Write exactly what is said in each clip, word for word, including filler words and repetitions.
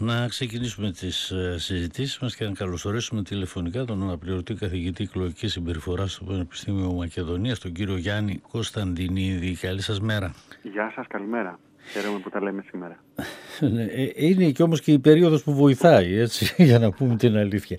να ξεκινήσουμε τις συζητήσεις μας και να καλωσορίσουμε τηλεφωνικά τον αναπληρωτή καθηγητή εκλογικής συμπεριφοράς στο Πανεπιστήμιο Μακεδονίας, τον κύριο Γιάννη Κωνσταντινίδη. Καλή σας μέρα. Γεια σας, καλημέρα. Χαίρομαι που τα λέμε σήμερα. Είναι και όμως και η περίοδος που βοηθάει, έτσι, για να πούμε την αλήθεια.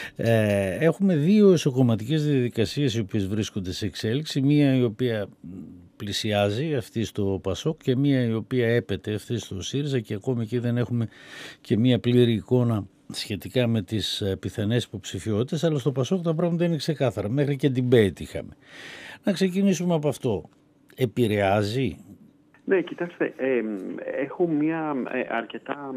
Ε, έχουμε δύο εσωκομματικές διαδικασίες οι οποίες βρίσκονται σε εξέλιξη. Μία η οποία πλησιάζει, αυτή στο ΠΑΣΟΚ, και μία η οποία έπεται, αυτή στο ΣΥΡΙΖΑ, και ακόμη εκεί δεν έχουμε και μία πλήρη εικόνα σχετικά με τις πιθανές υποψηφιότητες, αλλά στο ΠΑΣΟΚ τα πράγματα είναι ξεκάθαρα. Μέχρι και debate είχαμε. Να ξεκινήσουμε από αυτό. Επηρεάζει? Ναι, κοιτάξτε, ε, έχω μια ε, αρκετά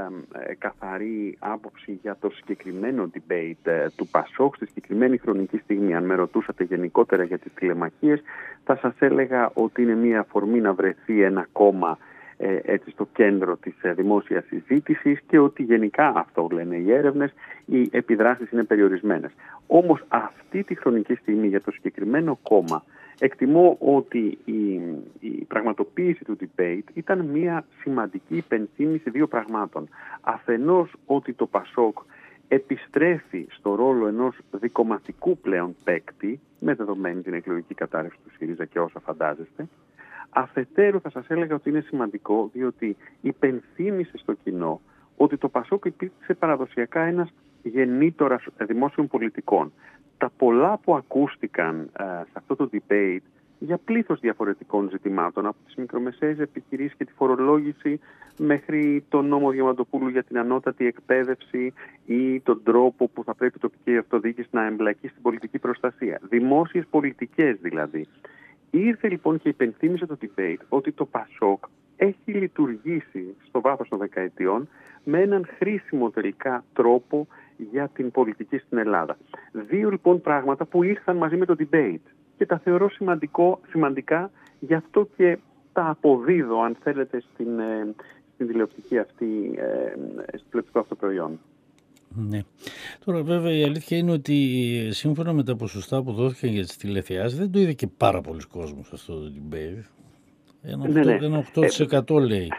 ε, καθαρή άποψη για το συγκεκριμένο debate ε, του ΠΑΣΟΚ στη συγκεκριμένη χρονική στιγμή. Αν με ρωτούσατε γενικότερα για τις τηλεμαχίες, θα σας έλεγα ότι είναι μια αφορμή να βρεθεί ένα κόμμα ε, έτσι, στο κέντρο της ε, δημόσιας συζήτησης, και ότι γενικά, αυτό λένε οι έρευνες, οι επιδράσεις είναι περιορισμένες. Όμως αυτή τη χρονική στιγμή για το συγκεκριμένο κόμμα εκτιμώ ότι η, η πραγματοποίηση του debate ήταν μια σημαντική υπενθύμηση δύο πραγμάτων. Αφενός ότι το ΠΑΣΟΚ επιστρέφει στο ρόλο ενός δικομματικού πλέον παίκτη, με δεδομένη την εκλογική κατάρρευση του ΣΥΡΙΖΑ και όσα φαντάζεστε. Αφετέρου θα σας έλεγα ότι είναι σημαντικό διότι υπενθύμησε στο κοινό ότι το ΠΑΣΟΚ υπήρξε παραδοσιακά ένας γεννήτορας δημόσιων πολιτικών. Τα πολλά που ακούστηκαν α, σε αυτό το debate για πλήθος διαφορετικών ζητημάτων, από τις μικρομεσαίες επιχειρήσεις και τη φορολόγηση μέχρι τον νόμο Διαμαντοπούλου για την ανώτατη εκπαίδευση ή τον τρόπο που θα πρέπει η τοπική αυτοδιοίκηση να εμπλακεί στην πολιτική προστασία. Δημόσιες πολιτικές δηλαδή. Ήρθε λοιπόν και υπενθύμησε το debate ότι το ΠΑΣΟΚ έχει λειτουργήσει στο βάθος των δεκαετιών με έναν χρήσιμο τελικά τρόπο για την πολιτική στην Ελλάδα. Δύο λοιπόν πράγματα που ήρθαν μαζί με το debate και τα θεωρώ σημαντικό, σημαντικά, γι' αυτό και τα αποδίδω, αν θέλετε, στην, ε, στην τηλεοπτική αυτή, ε, στο τηλεοπτικό αυτό προϊόν. Ναι. Τώρα βέβαια η αλήθεια είναι ότι σύμφωνα με τα ποσοστά που δόθηκαν για τις τηλεθεάσεις δεν το είδε και πάρα πολλοί κόσμος αυτό το debate. Ένα, ναι, ναι. Ένα οκτώ τοις εκατό ε, λέει.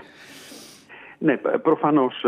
Ναι, προφανώς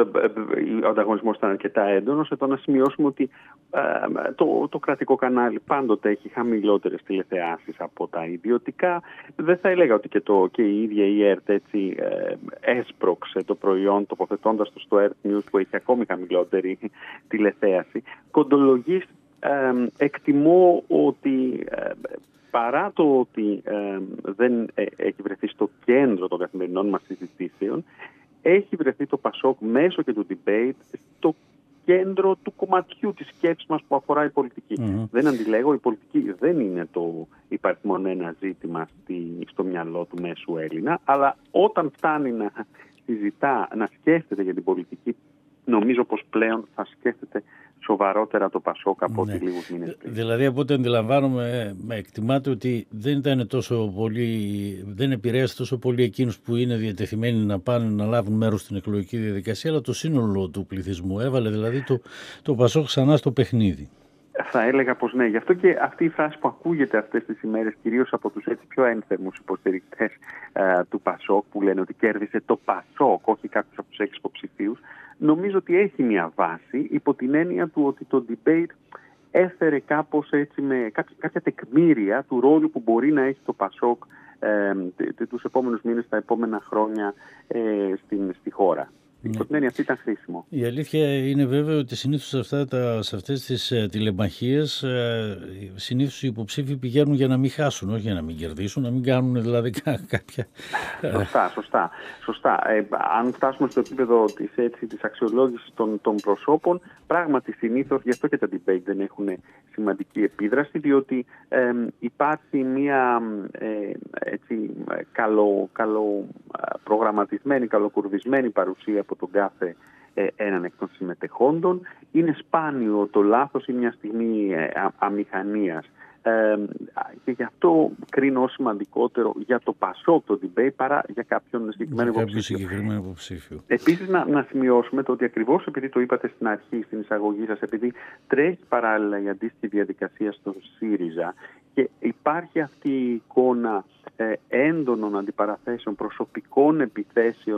ο ανταγωνισμός ήταν αρκετά έντονος. Εδώ να σημειώσουμε ότι ε, το, το κρατικό κανάλι πάντοτε έχει χαμηλότερες τηλεθεάσεις από τα ιδιωτικά. Δεν θα έλεγα ότι και, το, και η ίδια η ΕΡΤ έτσι ε, έσπρωξε το προϊόν τοποθετώντας το στο ΕΡΤ News που έχει ακόμη χαμηλότερη τηλεθέαση. Κοντολογής ε, εκτιμώ ότι ε, παρά το ότι ε, δεν ε, έχει βρεθεί στο κέντρο των καθημερινών μας συζητήσεων, έχει βρεθεί το ΠΑΣΟΚ μέσω και του debate στο κέντρο του κομματιού της σκέψης μας που αφορά η πολιτική. Mm-hmm. Δεν αντιλέγω, η πολιτική δεν είναι το υπαριθμόν ένα ζήτημα στη, στο μυαλό του μέσου Έλληνα, αλλά όταν φτάνει να συζητά, να σκέφτεται για την πολιτική, νομίζω πως πλέον θα σκέφτεται σοβαρότερα το ΠΑΣΟΚ από ναι. ό,τι λίγους μήνες πριν. Δηλαδή από ό,τι αντιλαμβάνομαι, με εκτιμάται ότι δεν ήταν τόσο πολύ, δεν επηρέασε τόσο πολύ εκείνους που είναι διατεθειμένοι να πάνε να λάβουν μέρος στην εκλογική διαδικασία, αλλά το σύνολο του πληθυσμού. Έβαλε δηλαδή το, το ΠΑΣΟΚ ξανά στο παιχνίδι. Θα έλεγα πως ναι. Γι' αυτό και αυτή η φράση που ακούγεται αυτές τις ημέρες, κυρίως από τους έτσι πιο ένθερμους υποστηρικτές ε, του ΠΑΣΟΚ, που λένε ότι κέρδισε το ΠΑΣΟΚ, όχι κάποιος από τους έξι υποψηφίους, νομίζω ότι έχει μια βάση υπό την έννοια του ότι το debate έφερε κάπως έτσι με κάποια, κάποια τεκμήρια του ρόλου που μπορεί να έχει το ΠΑΣΟΚ ε, τους επόμενους μήνες, τα επόμενα χρόνια ε, στην, στη χώρα. Υπό την έννοια αυτή ήταν χρήσιμο. Η αλήθεια είναι βέβαια ότι συνήθως σε, αυτά τα, σε αυτές τις ε, τηλεμαχίες ε, συνήθως οι υποψήφοι πηγαίνουν για να μην χάσουν, όχι για να μην κερδίσουν, να μην κάνουν δηλαδή κάποια... Σωστά, σωστά. σωστά. Ε, αν φτάσουμε στο επίπεδο της, έτσι, της αξιολόγησης των, των προσώπων, πράγματι συνήθως, γι' αυτό και τα debate δεν έχουν σημαντική επίδραση, διότι ε, υπάρχει μια ε, έτσι, καλο, καλο προγραμματισμένη, καλοκουρδισμένη παρουσία από τον κάθε ε, έναν εκ των συμμετεχόντων. Είναι σπάνιο το λάθος ή μια στιγμή ε, αμηχανίας. Ε, και γι' αυτό κρίνω ως σημαντικότερο για το ΠΑΣΟΚ το debate παρά για κάποιον συγκεκριμένο υποψήφιο. υποψήφιο. Επίσης να, να σημειώσουμε το ότι ακριβώς επειδή το είπατε στην αρχή, στην εισαγωγή σας, επειδή τρέχει παράλληλα η αντίστοιχη διαδικασία στο ΣΥΡΙΖΑ και υπάρχει αυτή η εικόνα ε, έντονων αντιπαραθέσεων, προσωπικών επιθέσεων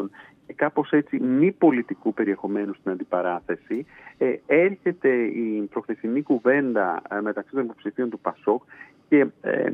κάπως έτσι μη πολιτικού περιεχομένου στην αντιπαράθεση, ε, έρχεται η προχθεσινή κουβέντα ε, μεταξύ των υποψηφίων του ΠΑΣΟΚ και ε,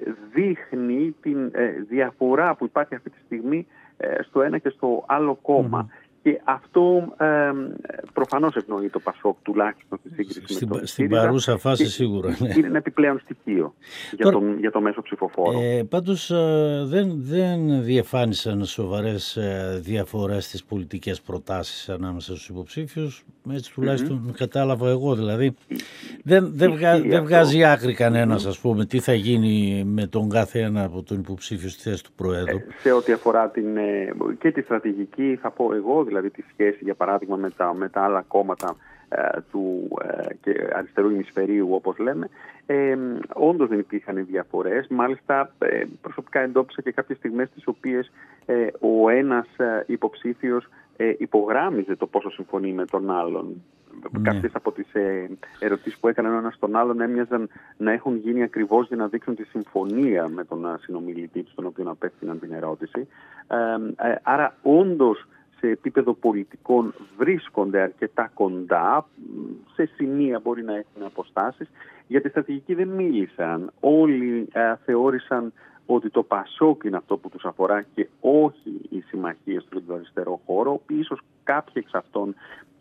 δείχνει την ε, διαφορά που υπάρχει αυτή τη στιγμή ε, στο ένα και στο άλλο κόμμα. Mm-hmm. Και αυτό ε, προφανώς ευνοεί το ΠΑΣΟΚ, τουλάχιστον στη σύγκριση στην, με τον στην παρούσα φάση σίγουρα. Ναι. Είναι ένα επιπλέον στοιχείο για, Τώρα, τον, για το μέσο ψηφοφόρο. Ε, πάντως ε, δεν, δεν διεφάνισαν σοβαρές ε, διαφορές στις πολιτικές προτάσεις ανάμεσα στους υποψήφιους. Έτσι τουλάχιστον mm-hmm. κατάλαβα εγώ. Δηλαδή δεν, δεν, βγα, δεν βγάζει άκρη κανένας, mm-hmm. ας πούμε, τι θα γίνει με τον κάθε ένα από τον υποψήφιο στη θέση του Προέδρου. Ε, σε ό,τι αφορά την, ε, και τη στρατηγική, θα πω εγώ, δηλαδή τη σχέση για παράδειγμα με τα, με τα άλλα κόμματα ε, του ε, και αριστερού ημισφαιρίου, όπως λέμε, ε, όντως δεν υπήρχαν διαφορές. Μάλιστα ε, προσωπικά εντόπισα και κάποιες στιγμές τις οποίες ε, ο ένας ε, υποψήφιος ε, υπογράμμιζε το πόσο συμφωνεί με τον άλλον. Ναι. Κάποιες από τις ε, ερωτήσεις που έκαναν ένας τον άλλον έμοιαζαν να έχουν γίνει ακριβώς για να δείξουν τη συμφωνία με τον συνομιλητή του, στον οποίο απέφθηναν την ερώτηση. Ε, ε, άρα όντως σε επίπεδο πολιτικών βρίσκονται αρκετά κοντά, σε σημεία μπορεί να έχουν αποστάσεις. Για τη στρατηγική δεν μίλησαν. Όλοι ε, θεώρησαν ότι το ΠΑΣΟΚ είναι αυτό που τους αφορά και όχι οι συμμαχίες του αριστερό χώρο. Ίσως κάποιοι εξ αυτών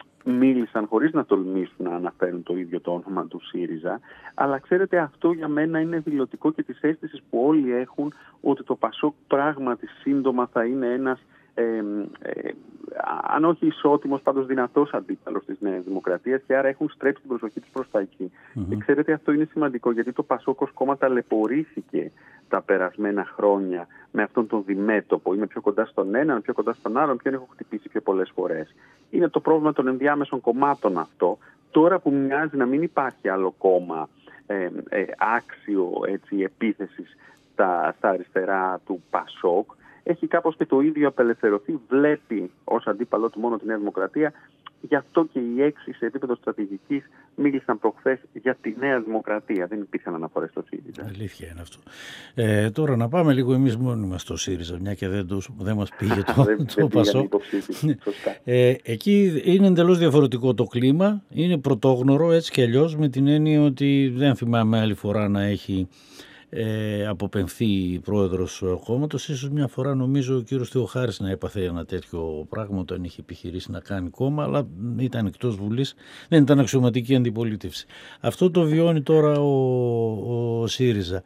μίλησαν χωρίς να τολμήσουν να αναφέρουν το ίδιο το όνομα του ΣΥΡΙΖΑ, αλλά ξέρετε, αυτό για μένα είναι δηλωτικό και της αίσθησης που όλοι έχουν ότι το ΠΑΣΟΚ πράγματι σύντομα θα είναι ένας ε, ε, αν όχι ισότιμος, πάντως δυνατός αντίπαλος της Νέας Δημοκρατίας, και άρα έχουν στρέψει την προσοχή τους προς τα εκεί. Mm-hmm. Και ξέρετε, αυτό είναι σημαντικό, γιατί το ΠΑΣΟΚ ως κόμμα ταλαιπωρήθηκε τα περασμένα χρόνια με αυτόν τον διμέτωπο. Είμαι πιο κοντά στον έναν, πιο κοντά στον άλλον, ποιον έχω χτυπήσει πιο πολλές φορές. Είναι το πρόβλημα των ενδιάμεσων κομμάτων αυτό. Τώρα που μοιάζει να μην υπάρχει άλλο κόμμα ε, ε, άξιο έτσι, επίθεσης στα, στα αριστερά του ΠΑΣΟΚ, έχει κάπως και το ίδιο απελευθερωθεί, βλέπει ως αντίπαλό του μόνο τη Νέα Δημοκρατία. Γι' αυτό και οι έξι σε επίπεδο στρατηγικής μίλησαν προχθές για τη Νέα Δημοκρατία. Δεν υπήρχαν αναφορές στο ΣΥΡΙΖΑ. Αλήθεια είναι αυτό. Ε, τώρα να πάμε λίγο εμείς μόνοι μας στο ΣΥΡΙΖΑ, μια και δεν, το, δεν μας πήγε το, δεν, το ΠΑΣΟΚ. ε, εκεί είναι εντελώς διαφορετικό το κλίμα. Είναι πρωτόγνωρο έτσι κι αλλιώς, με την έννοια ότι δεν θυμάμαι άλλη φορά να έχει Ε, αποπεμφθεί πρόεδρος κόμματος. Ίσως μια φορά νομίζω ο κύριος Θεοχάρης να έπαθε ένα τέτοιο πράγμα όταν είχε επιχειρήσει να κάνει κόμμα, αλλά ήταν εκτός Βουλής, δεν ήταν αξιωματική αντιπολίτευση. Αυτό το βιώνει τώρα ο, ο ΣΥΡΙΖΑ.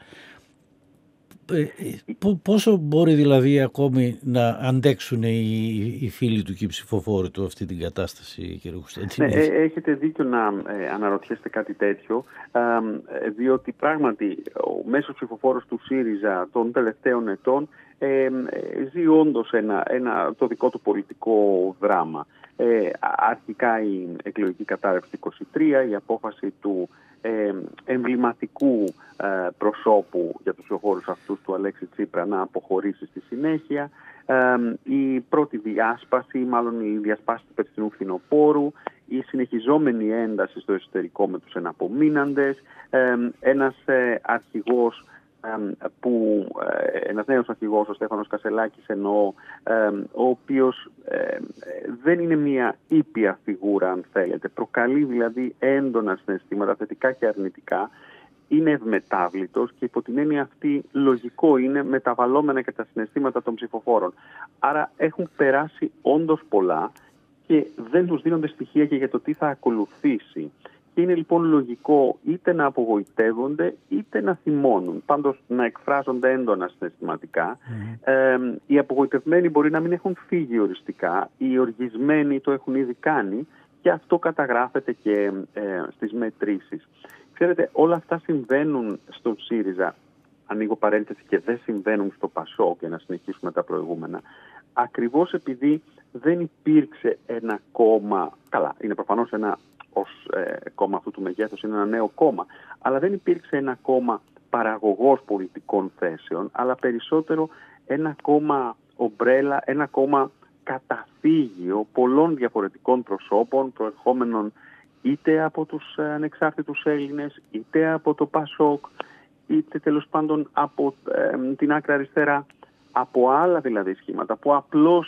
Ε, πόσο μπορεί δηλαδή ακόμη να αντέξουν οι, οι φίλοι του και οι ψηφοφόροι του αυτή την κατάσταση, κύριε Κωνσταντίνε? Ναι, έχετε δίκιο να ε, αναρωτιέστε κάτι τέτοιο, ε, διότι πράγματι ο μέσος ψηφοφόρος του ΣΥΡΙΖΑ των τελευταίων ετών ε, ε, ζει όντως ένα, ένα, το δικό του πολιτικό δράμα. Ε, αρχικά η εκλογική κατάρρευση είκοσι τρία, η απόφαση του ε, εμβληματικού ε, προσώπου για τους ψηφοφόρους αυτούς του Αλέξη Τσίπρα να αποχωρήσει στη συνέχεια, ε, η πρώτη διάσπαση, μάλλον η διασπάση του περσινού φθινοπόρου, η συνεχιζόμενη ένταση στο εσωτερικό με τους εναπομείναντες, ε, ένας ε, αρχηγός που ένας νέος αρχηγός, ο Στέφανος Κασελάκης εννοώ, ο οποίος δεν είναι μια ήπια φιγούρα, αν θέλετε, προκαλεί δηλαδή έντονα συναισθήματα θετικά και αρνητικά, είναι ευμετάβλητος και υπό την έννοια αυτή λογικό είναι μεταβαλλόμενα και τα συναισθήματα των ψηφοφόρων. Άρα έχουν περάσει όντως πολλά και δεν τους δίνονται στοιχεία και για το τι θα ακολουθήσει. Και είναι λοιπόν λογικό είτε να απογοητεύονται είτε να θυμώνουν, πάντως να εκφράζονται έντονα συναισθηματικά. Mm. Ε, οι απογοητευμένοι μπορεί να μην έχουν φύγει οριστικά, οι οργισμένοι το έχουν ήδη κάνει και αυτό καταγράφεται και ε, στις μετρήσεις. Ξέρετε, όλα αυτά συμβαίνουν στον ΣΥΡΙΖΑ, ανοίγω παρένθεση, και δεν συμβαίνουν στο ΠΑΣΟΚ, για να συνεχίσουμε τα προηγούμενα, ακριβώς επειδή δεν υπήρξε ένα κόμμα, καλά, είναι προφανώς ένα ως ε, κόμμα αυτού του μεγέθους, είναι ένα νέο κόμμα, αλλά δεν υπήρξε ένα κόμμα παραγωγός πολιτικών θέσεων, αλλά περισσότερο ένα κόμμα ομπρέλα, ένα κόμμα καταφύγιο πολλών διαφορετικών προσώπων, προερχόμενων είτε από τους ανεξάρτητους Έλληνες, είτε από το ΠΑΣΟΚ, είτε τέλος πάντων από ε, την άκρα αριστερά, από άλλα δηλαδή σχήματα που απλώς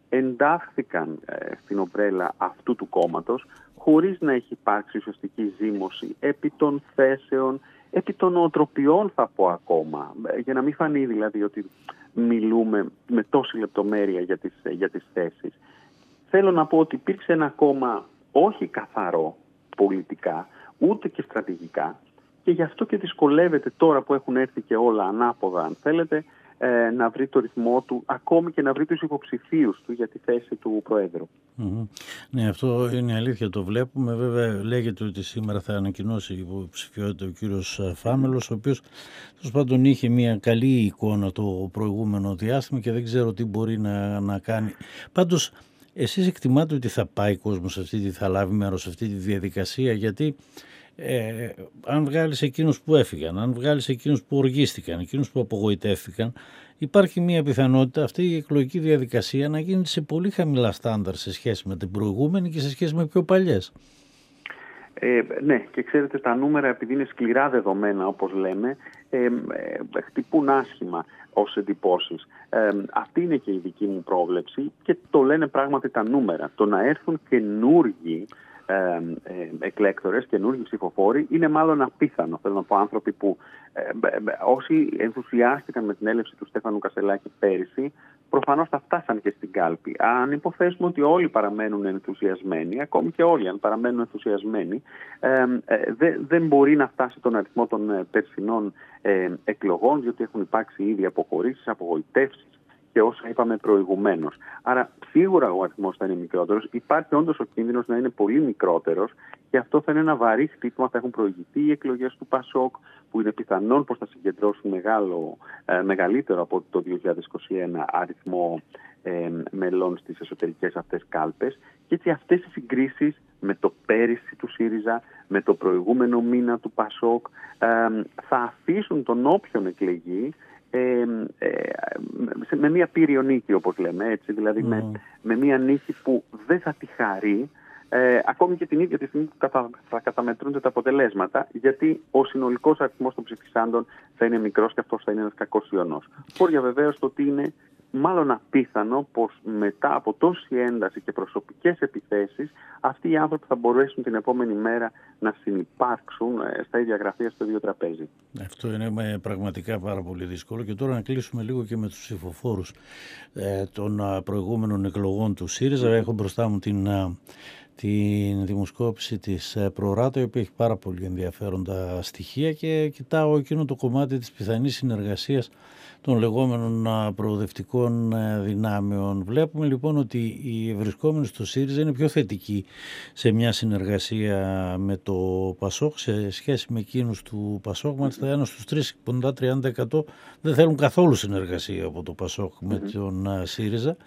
εντάχθηκαν ε, στην ομπρέλα αυτού του κόμματος χωρίς να έχει υπάρξει ουσιαστική ζήμωση επί των θέσεων, επί των νοοτροπιών θα πω ακόμα, για να μην φανεί δηλαδή ότι μιλούμε με τόση λεπτομέρεια για τις, για τις θέσεις. Θέλω να πω ότι υπήρξε ένα κόμμα όχι καθαρό πολιτικά, ούτε και στρατηγικά, και γι' αυτό και δυσκολεύεται τώρα που έχουν έρθει και όλα ανάποδα, αν θέλετε, ε, να βρει το ρυθμό του, ακόμη και να βρει τους υποψηφίους του για τη θέση του Προέδρου. Mm-hmm. Ναι, αυτό είναι αλήθεια, το βλέπουμε. Βέβαια λέγεται ότι σήμερα θα ανακοινώσει η υποψηφιότητα ο κύριος Φάμελος, ο οποίος τέλος πάντων είχε μια καλή εικόνα το προηγούμενο διάστημα και δεν ξέρω τι μπορεί να, να κάνει. Πάντως, εσείς εκτιμάτε ότι θα πάει ο κόσμος αυτή, θα λάβει μέρος σε αυτή τη διαδικασία, γιατί ε, αν βγάλεις εκείνους που έφυγαν, αν βγάλεις εκείνους που οργίστηκαν, εκείνους που απογοητεύτηκαν, υπάρχει μια πιθανότητα αυτή η εκλογική διαδικασία να γίνει σε πολύ χαμηλά στάνταρ σε σχέση με την προηγούμενη και σε σχέση με πιο παλιές. Ε, ναι, και ξέρετε, τα νούμερα, επειδή είναι σκληρά δεδομένα όπως λέμε, ε, ε, χτυπούν άσχημα ως εντυπώσεις. Ε, αυτή είναι και η δική μου πρόβλεψη και το λένε πράγματι τα νούμερα. Το να έρθουν καινούργοι ε, ε, εκλέκτορες, καινούργοι ψηφοφόροι, είναι μάλλον απίθανο. Θέλω να πω, άνθρωποι που ε, ε, όσοι ενθουσιάστηκαν με την έλευση του Στέφανου Κασελάκη πέρυσι, προφανώς θα φτάσαν και στην κάλπη. Αν υποθέσουμε ότι όλοι παραμένουν ενθουσιασμένοι, ακόμη και όλοι αν παραμένουν ενθουσιασμένοι, ε, ε, δε, δεν μπορεί να φτάσει τον αριθμό των ε, περσινών ε, εκλογών, διότι έχουν υπάρξει ήδη αποχωρήσεις, απογοητεύσεις και όσα είπαμε προηγουμένως. Άρα σίγουρα ο αριθμός θα είναι μικρότερος. Υπάρχει όντως ο κίνδυνος να είναι πολύ μικρότερος και αυτό θα είναι ένα βαρύ χτύπημα. Θα έχουν προηγηθεί οι εκλογές του Πασόκ, που είναι πιθανόν πως θα συγκεντρώσουν μεγάλο, ε, μεγαλύτερο από το δύο χιλιάδες είκοσι ένα αριθμό ε, μελών στις εσωτερικές αυτές κάλπες. Και έτσι αυτές οι συγκρίσεις με το πέρυσι του ΣΥΡΙΖΑ, με το προηγούμενο μήνα του Πασόκ, ε, θα αφήσουν τον όποιον εκλεγεί Ε, ε, με μια πύριο νίκη, όπως λέμε, έτσι, δηλαδή mm. με, με μια νίκη που δεν θα τη χαρεί ε, ακόμη και την ίδια τη στιγμή που κατα, θα καταμετρούνται τα αποτελέσματα, γιατί ο συνολικός αριθμός των ψηφισάντων θα είναι μικρός και αυτός θα είναι ένας κακός ιονός. Χώρια βεβαίως το ότι είναι μάλλον απίθανο πως μετά από τόση ένταση και προσωπικές επιθέσεις αυτοί οι άνθρωποι θα μπορέσουν την επόμενη μέρα να συνυπάρξουν στα ίδια γραφεία στο ίδιο τραπέζι. Αυτό είναι πραγματικά πάρα πολύ δύσκολο. Και τώρα να κλείσουμε λίγο και με τους ψηφοφόρους ε, των προηγούμενων εκλογών του ΣΥΡΙΖΑ. Έχω μπροστά μου την, την δημοσκόπηση της Προράτο, η οποία έχει πάρα πολύ ενδιαφέροντα στοιχεία, και κοιτάω εκείνο το κομμάτι της πιθανής συνεργασίας των λεγόμενων προοδευτικών δυνάμεων. Βλέπουμε λοιπόν ότι οι βρισκόμενοι στο ΣΥΡΙΖΑ είναι πιο θετικοί σε μια συνεργασία με το Πασόκ σε σχέση με εκείνους του Πασόκ. Μάλιστα ένα στους τρεις, κοντά τριάντα τοις εκατό, δεν θέλουν καθόλου συνεργασία από το Πασόκ mm-hmm. με τον ΣΥΡΙΖΑ,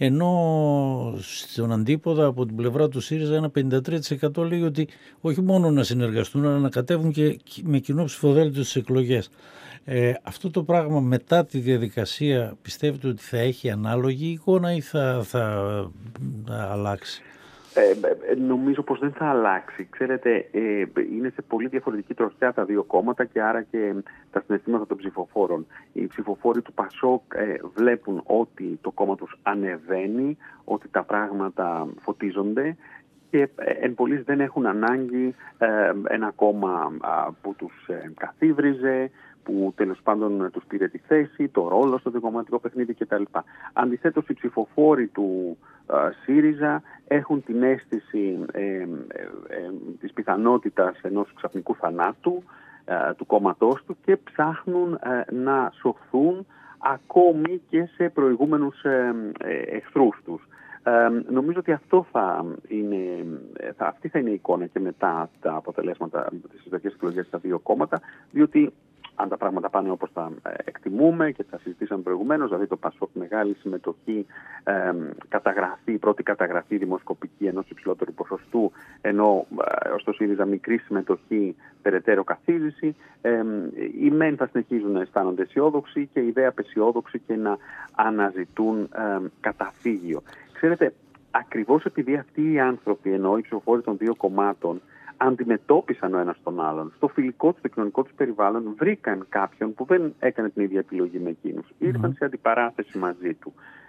ενώ στον αντίποδα από την πλευρά του ΣΥΡΙΖΑ ένα πενήντα τρία τοις εκατό λέει ότι όχι μόνο να συνεργαστούν, αλλά να κατέβουν και με κοινό ψηφοδέλτιο στις εκλογές. Ε, αυτό το πράγμα μετά τη διαδικασία πιστεύετε ότι θα έχει ανάλογη εικόνα ή θα, θα, θα αλλάξει? Ε, νομίζω πως δεν θα αλλάξει. Ξέρετε, ε, είναι σε πολύ διαφορετική τροχιά τα δύο κόμματα και άρα και τα συναισθήματα των ψηφοφόρων. Οι ψηφοφόροι του Πασόκ ε, βλέπουν ότι το κόμμα τους ανεβαίνει, ότι τα πράγματα φωτίζονται και ε, εν πολλοίς δεν έχουν ανάγκη ε, ένα κόμμα α, που τους ε, καθίβριζε, που τέλος πάντων τους πήρε τη θέση, το ρόλο στο δικομματικό παιχνίδι κτλ. Αντιθέτως, οι ψηφοφόροι του α, ΣΥΡΙΖΑ έχουν την αίσθηση ε, ε, ε, της πιθανότητας ενός ξαφνικού θανάτου ε, του κόμματός του και ψάχνουν ε, να σωθούν ακόμη και σε προηγούμενους ε, ε, εχθρούς τους. Ε, νομίζω ότι αυτό θα είναι, θα, αυτή θα είναι η εικόνα και μετά τα αποτελέσματα της εσωτερικής εκλογές στα δύο κόμματα, διότι αν τα πράγματα πάνε όπως τα εκτιμούμε και τα συζητήσαμε προηγουμένως, δηλαδή το Πασόκ μεγάλη συμμετοχή, ε, καταγραφή, πρώτη καταγραφή δημοσκοπική ενός υψηλότερου ποσοστού, ενώ ε, στο ΣΥΡΙΖΑ μικρή συμμετοχή, περαιτέρω καθίζηση, ε, οι μεν θα συνεχίζουν να αισθάνονται αισιόδοξοι και οι δε απαισιόδοξοι και να αναζητούν ε, καταφύγιο. Ξέρετε, ακριβώς επειδή αυτοί οι άνθρωποι, ενώ οι ψηφοφόροι των δύο κομμάτων, αντιμετώπισαν ο ένας τον άλλον, στο φιλικό του, στο κοινωνικό του περιβάλλον, βρήκαν κάποιον που δεν έκανε την ίδια επιλογή με εκείνους. Mm-hmm. Ήρθαν σε αντιπαράθεση μαζί του.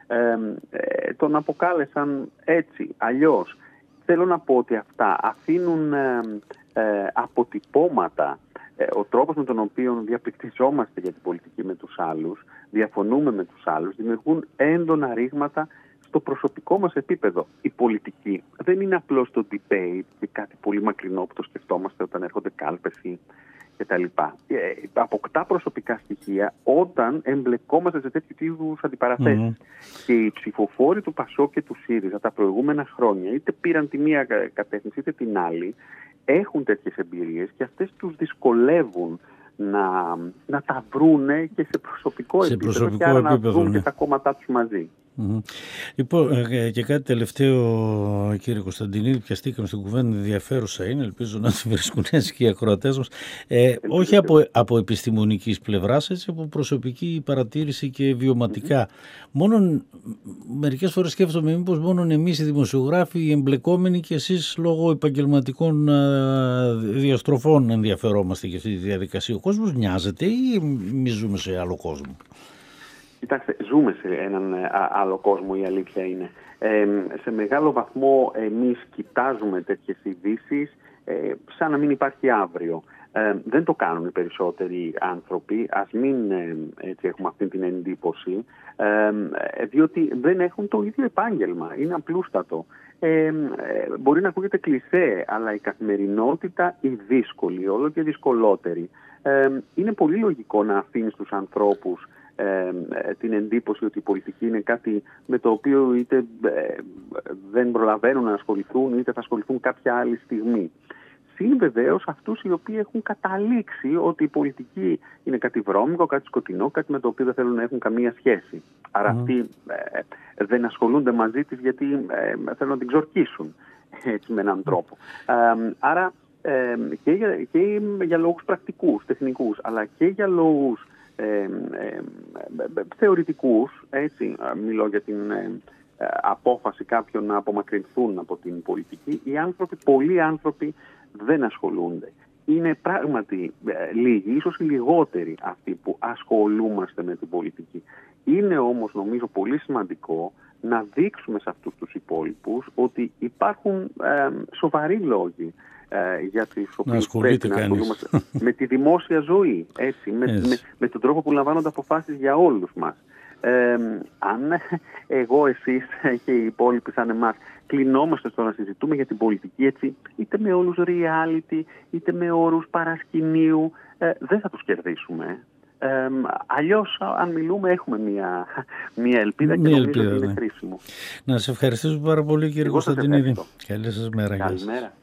ε, ε, τον αποκάλεσαν έτσι, αλλιώς. Θέλω να πω ότι αυτά αφήνουν ε, ε, αποτυπώματα. Ε, ο τρόπος με τον οποίο διαπληκτιζόμαστε για την πολιτική με τους άλλους, διαφωνούμε με τους άλλους, δημιουργούν έντονα ρήγματα στο προσωπικό μας επίπεδο. Η πολιτική δεν είναι απλώς το debate και κάτι πολύ μακρινό που το σκεφτόμαστε όταν έρχονται κάλπες κτλ. Ε, αποκτά προσωπικά στοιχεία όταν εμπλεκόμαστε σε τέτοιου είδους αντιπαραθέσεις. Mm-hmm. Και οι ψηφοφόροι του Πασόκ και του ΣΥΡΙΖΑ τα προηγούμενα χρόνια είτε πήραν τη μία κατεύθυνση είτε την άλλη, έχουν τέτοιες εμπειρίες και αυτές τους δυσκολεύουν να, να τα βρούνε και σε προσωπικό σε επίπεδο προσωπικό και άρα επίπεδο, να βρουν ναι. και τα κόμματά τους μαζί. Mm-hmm. Λοιπόν, και κάτι τελευταίο, κύριε Κωνσταντινίδη, πιαστήκαμε στην κουβέντα, ενδιαφέρουσα είναι, ελπίζω να τη βρίσκουν έτσι και οι ακροατές μας. Ε, όχι από, από επιστημονικής πλευράς, έτσι από προσωπική παρατήρηση και βιωματικά. Mm-hmm. Μόνον, μερικές φορές σκέφτομαι μήπως μόνον εμείς οι δημοσιογράφοι, οι εμπλεκόμενοι και εσείς λόγω επαγγελματικών α, διαστροφών ενδιαφερόμαστε για αυτή τη διαδικασία. Ο κόσμος νοιάζεται ή μη ζούμε σε άλλο κόσμο? Κοιτάξτε, ζούμε σε έναν α, άλλο κόσμο, η αλήθεια είναι. Ε, σε μεγάλο βαθμό εμείς κοιτάζουμε τέτοιες ειδήσεις ε, σαν να μην υπάρχει αύριο. Ε, δεν το κάνουν οι περισσότεροι άνθρωποι, ας μην ε, έτσι έχουμε αυτή την εντύπωση, ε, διότι δεν έχουν το ίδιο επάγγελμα, είναι απλούστατο. Ε, ε, μπορεί να ακούγεται κλισέ, αλλά η καθημερινότητα η δύσκολη, όλο και δυσκολότερη. Ε, είναι πολύ λογικό να αφήνεις τους ανθρώπους Ε, την εντύπωση ότι η πολιτική είναι κάτι με το οποίο είτε ε, δεν προλαβαίνουν να ασχοληθούν είτε θα ασχοληθούν κάποια άλλη στιγμή. Συν βεβαίως αυτούς οι οποίοι έχουν καταλήξει ότι η πολιτική είναι κάτι βρώμικο, κάτι σκοτεινό, κάτι με το οποίο δεν θέλουν να έχουν καμία σχέση. Άρα mm. αυτοί ε, δεν ασχολούνται μαζί της γιατί ε, θέλουν να την ξορκίσουν έτσι, με έναν τρόπο. Ε, άρα ε, και, για, και για λόγους πρακτικούς, τεχνικούς, αλλά και για λόγους Ε, ε, ε, θεωρητικούς, έτσι, μιλώ για την ε, ε, απόφαση κάποιων να απομακρυνθούν από την πολιτική, οι άνθρωποι, πολλοί άνθρωποι δεν ασχολούνται. Είναι πράγματι ε, λίγοι, ίσως οι λιγότεροι αυτοί που ασχολούμαστε με την πολιτική. Είναι όμως νομίζω πολύ σημαντικό να δείξουμε σε αυτούς τους υπόλοιπους ότι υπάρχουν ε, σοβαροί λόγοι Ε, για τις οποίες πρέπει να ασχολούμαστε με τη δημόσια ζωή, έτσι, με, yes. με, με τον τρόπο που λαμβάνονται αποφάσεις για όλους μας. Ε, αν εγώ, εσείς και οι υπόλοιποι σαν εμάς κλεινόμαστε στο να συζητούμε για την πολιτική, έτσι, είτε με όρους reality, είτε με όρους παρασκηνίου, ε, δεν θα τους κερδίσουμε. Ε, αλλιώς αν μιλούμε έχουμε μια, μια ελπίδα και νομίζω ότι είναι χρήσιμο. Να σας ευχαριστήσω πάρα πολύ, κύριε Κωνσταντινίδη. Καλή σας μέρα. Καλημέρα.